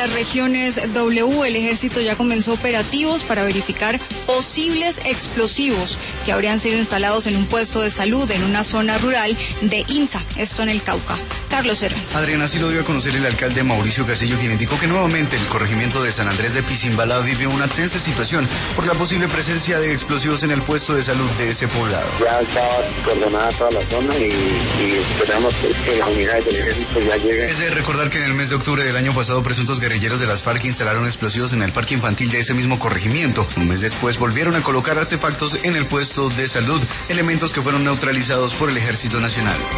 las regiones W, el ejército ya comenzó operativos para verificar posibles explosivos que habrían sido instalados en un puesto de salud en una zona rural de INSA, esto en el Cauca. Carlos Herrera. Adriana, así lo dio a conocer el alcalde Mauricio Castillo, quien indicó que nuevamente el corregimiento de San Andrés de Pizimbala vive una tensa situación por la posible presencia de explosivos en el puesto de salud de ese poblado. Ya estaba coordonada toda la zona y esperamos que las unidades del ejército ya lleguen. Es de recordar que en el mes de octubre del año pasado presuntos guerrilleros de las FARC instalaron explosivos en el parque infantil de ese mismo corregimiento. Un mes después volvieron a colocar artefactos en el puesto de salud, elementos que fueron neutralizados por el Ejército Nacional.